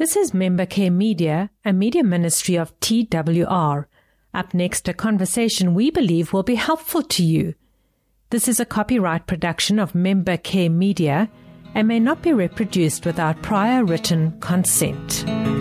This is Member Care Media, a media ministry of TWR. Up next, a conversation we believe will be helpful to you. This is a copyright production of Member Care Media and may not be reproduced without prior written consent.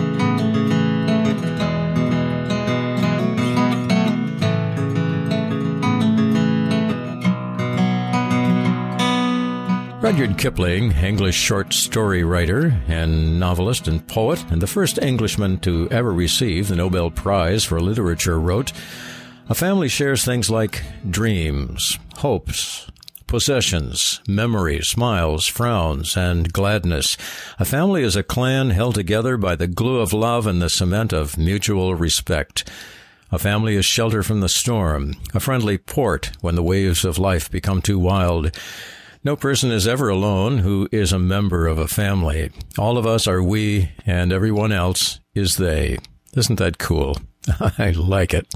Rudyard Kipling, English short story writer and novelist and poet, and the first Englishman to ever receive the Nobel Prize for Literature, wrote, "A family shares things like dreams, hopes, possessions, memories, smiles, frowns, and gladness. A family is a clan held together by the glue of love and the cement of mutual respect. A family is shelter from the storm, a friendly port when the waves of life become too wild. No person is ever alone who is a member of a family. All of us are we, and everyone else is they." Isn't that cool? I like it.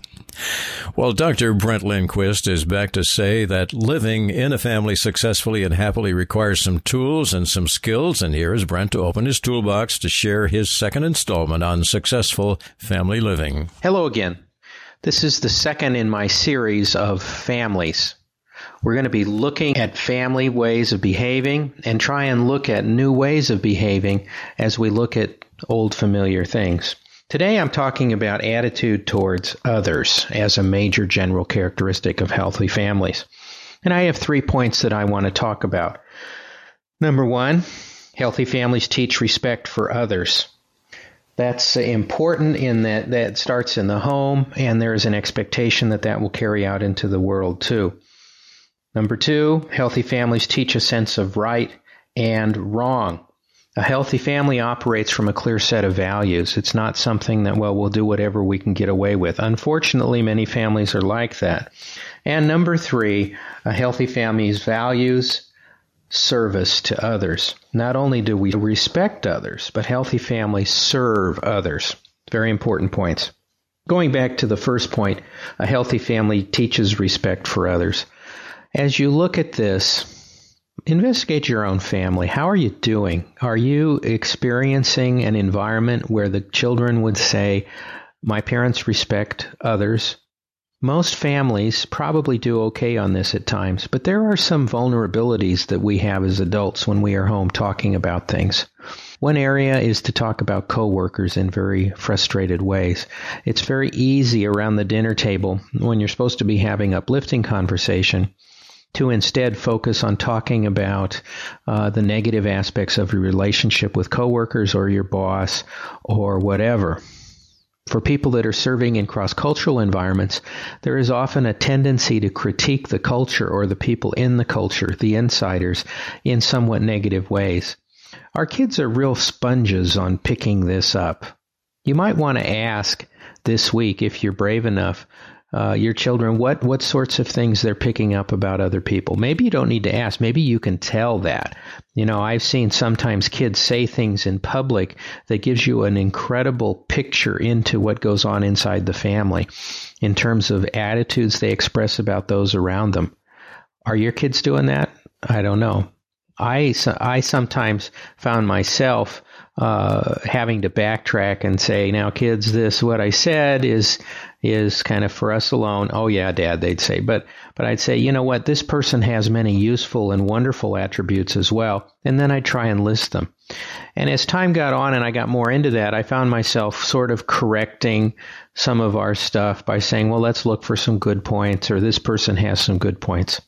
Well, Dr. Brent Lindquist is back to say that living in a family successfully and happily requires some tools and some skills, and here is Brent to open his toolbox to share his second installment on successful family living. Hello again. This is the second in my series of families. We're going to be looking at family ways of behaving and try and look at new ways of behaving as we look at old familiar things. Today I'm talking about attitude towards others as a major general characteristic of healthy families. And I have 3 points that I want to talk about. Number one, healthy families teach respect for others. That's important in that starts in the home, and there is an expectation that will carry out into the world too. Number two, healthy families teach a sense of right and wrong. A healthy family operates from a clear set of values. It's not something that, we'll do whatever we can get away with. Unfortunately, many families are like that. And number three, a healthy family values service to others. Not only do we respect others, but healthy families serve others. Very important points. Going back to the first point, a healthy family teaches respect for others. As you look at this, investigate your own family. How are you doing? Are you experiencing an environment where the children would say, "My parents respect others"? Most families probably do okay on this at times, but there are some vulnerabilities that we have as adults when we are home talking about things. One area is to talk about coworkers in very frustrated ways. It's very easy around the dinner table when you're supposed to be having uplifting conversation to instead focus on talking about the negative aspects of your relationship with coworkers or your boss or whatever. For people that are serving in cross-cultural environments, there is often a tendency to critique the culture or the people in the culture, the insiders, in somewhat negative ways. Our kids are real sponges on picking this up. You might want to ask this week, if you're brave enough, your children what sorts of things they're picking up about other people. Maybe you don't need to ask. Maybe you can tell that. I've seen sometimes kids say things in public that gives you an incredible picture into what goes on inside the family in terms of attitudes they express about those around them. Are your kids doing that? I don't know. I sometimes found myself having to backtrack and say, "Now, kids, what I said is kind of for us alone." "Oh, yeah, Dad," they'd say. But I'd say, "You know what? This person has many useful and wonderful attributes as well." And then I'd try and list them. And as time got on and I got more into that, I found myself sort of correcting some of our stuff by saying, "Well, let's look for some good points," or "This person has some good points."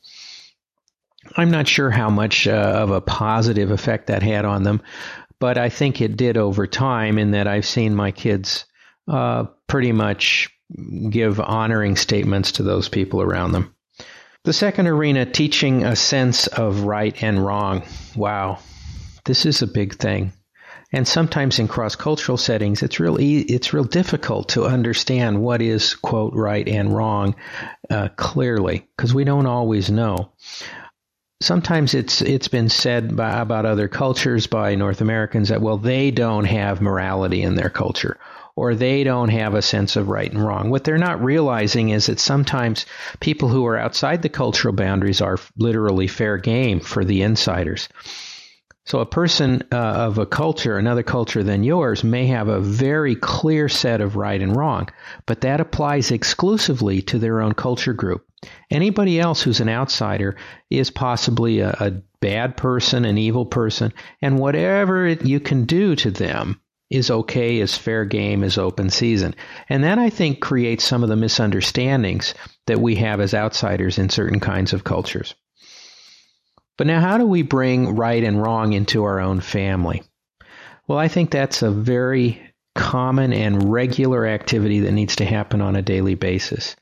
I'm not sure how much of a positive effect that had on them, but I think it did over time, in that I've seen my kids pretty much give honoring statements to those people around them. The second arena, teaching a sense of right and wrong. Wow, this is a big thing. And sometimes in cross-cultural settings, it's real difficult to understand what is, quote, right and wrong clearly, because we don't always know. Sometimes it's been said about other cultures by North Americans that, they don't have morality in their culture, or they don't have a sense of right and wrong. What they're not realizing is that sometimes people who are outside the cultural boundaries are literally fair game for the insiders. So a person of a culture, another culture than yours, may have a very clear set of right and wrong, but that applies exclusively to their own culture group. Anybody else who's an outsider is possibly a bad person, an evil person, and whatever you can do to them is okay, is fair game, is open season. And that, I think, creates some of the misunderstandings that we have as outsiders in certain kinds of cultures. But now, how do we bring right and wrong into our own family? Well, I think that's a very common and regular activity that needs to happen on a daily basis.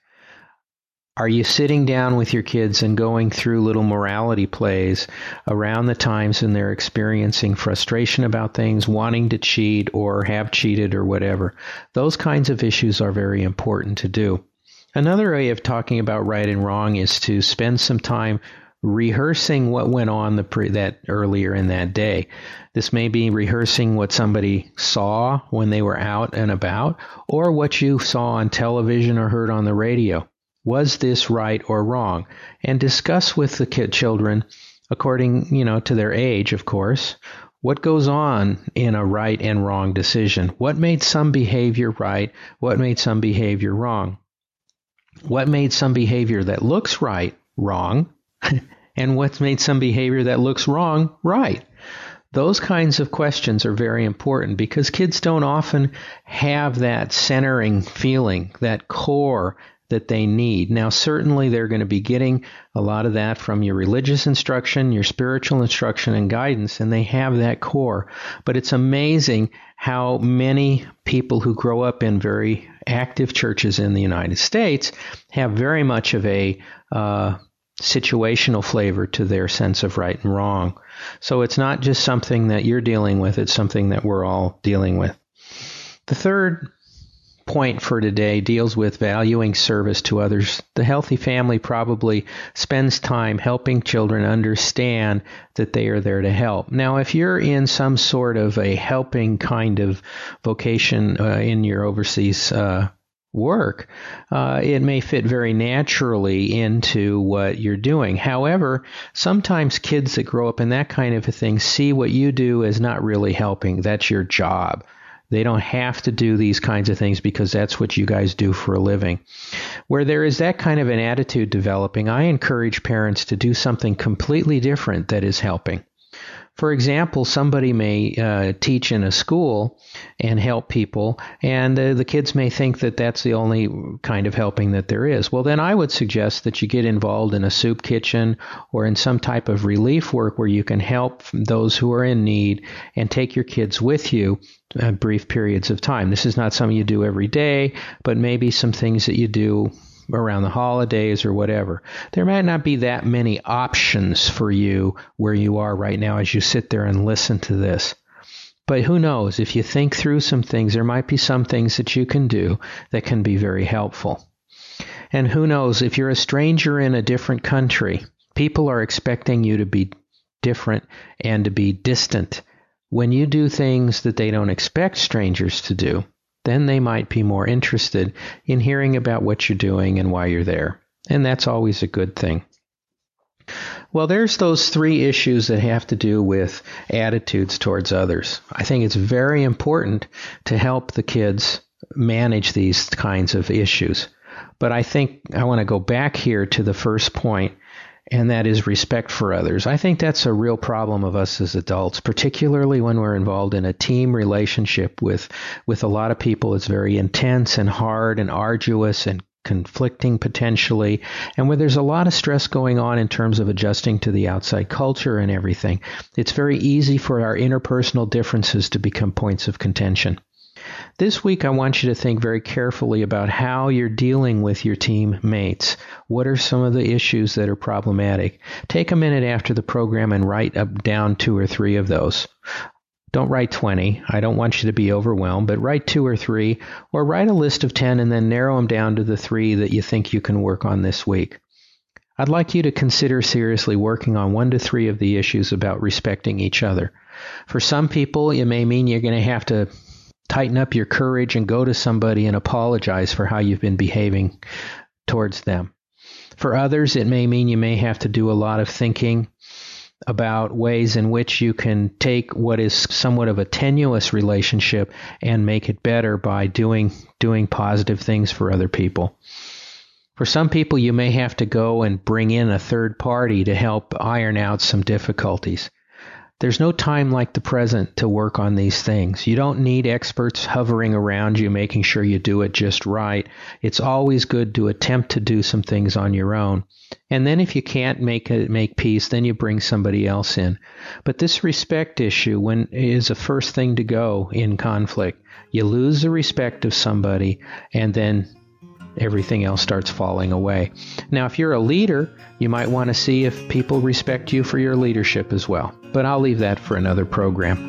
Are you sitting down with your kids and going through little morality plays around the times when they're experiencing frustration about things, wanting to cheat or have cheated or whatever? Those kinds of issues are very important to do. Another way of talking about right and wrong is to spend some time rehearsing what went on that earlier in that day. This may be rehearsing what somebody saw when they were out and about, or what you saw on television or heard on the radio. Was this right or wrong? And discuss with the children, according, to their age, of course, what goes on in a right and wrong decision. What made some behavior right? What made some behavior wrong? What made some behavior that looks right wrong? And what's made some behavior that looks wrong right? Those kinds of questions are very important because kids don't often have that centering feeling, that core that they need. Now, certainly they're going to be getting a lot of that from your religious instruction, your spiritual instruction and guidance, and they have that core. But it's amazing how many people who grow up in very active churches in the United States have very much of a situational flavor to their sense of right and wrong. So it's not just something that you're dealing with, it's something that we're all dealing with. The third point for today deals with valuing service to others. The healthy family probably spends time helping children understand that they are there to help. Now, if you're in some sort of a helping kind of vocation in your overseas work, it may fit very naturally into what you're doing. However, sometimes kids that grow up in that kind of a thing see what you do as not really helping. That's your job. They don't have to do these kinds of things because that's what you guys do for a living. Where there is that kind of an attitude developing, I encourage parents to do something completely different that is helping. For example, somebody may teach in a school and help people, and the kids may think that that's the only kind of helping that there is. Well, then I would suggest that you get involved in a soup kitchen or in some type of relief work where you can help those who are in need and take your kids with you brief periods of time. This is not something you do every day, but maybe some things that you do around the holidays or whatever. There might not be that many options for you where you are right now as you sit there and listen to this. But who knows, if you think through some things, there might be some things that you can do that can be very helpful. And who knows, if you're a stranger in a different country, people are expecting you to be different and to be distant. When you do things that they don't expect strangers to do, then they might be more interested in hearing about what you're doing and why you're there. And that's always a good thing. Well, there's those three issues that have to do with attitudes towards others. I think it's very important to help the kids manage these kinds of issues. But I think I want to go back here to the first point, and that is respect for others. I think that's a real problem of us as adults, particularly when we're involved in a team relationship with a lot of people. It's very intense and hard and arduous and conflicting potentially, and where there's a lot of stress going on in terms of adjusting to the outside culture and everything. It's very easy for our interpersonal differences to become points of contention. This week, I want you to think very carefully about how you're dealing with your teammates. What are some of the issues that are problematic? Take a minute after the program and write down 2 or 3 of those. Don't write 20. I don't want you to be overwhelmed, but write 2 or 3, or write a list of 10 and then narrow them down to the 3 that you think you can work on this week. I'd like you to consider seriously working on 1 to 3 of the issues about respecting each other. For some people, it may mean you're going to have to tighten up your courage and go to somebody and apologize for how you've been behaving towards them. For others, it may mean you may have to do a lot of thinking about ways in which you can take what is somewhat of a tenuous relationship and make it better by doing positive things for other people. For some people, you may have to go and bring in a third party to help iron out some difficulties. There's no time like the present to work on these things. You don't need experts hovering around you, making sure you do it just right. It's always good to attempt to do some things on your own. And then if you can't make peace, then you bring somebody else in. But this respect issue is the first thing to go in conflict. You lose the respect of somebody, and then everything else starts falling away. Now, if you're a leader, you might want to see if people respect you for your leadership as well. But I'll leave that for another program.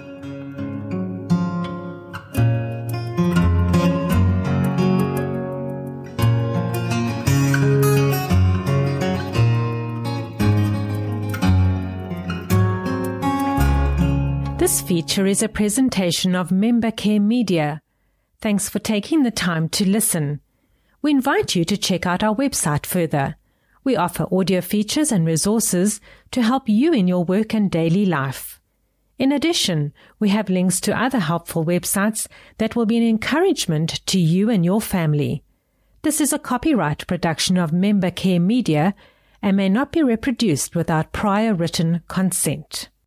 This feature is a presentation of Member Care Media. Thanks for taking the time to listen. We invite you to check out our website further. We offer audio features and resources to help you in your work and daily life. In addition, we have links to other helpful websites that will be an encouragement to you and your family. This is a copyright production of Member Care Media and may not be reproduced without prior written consent.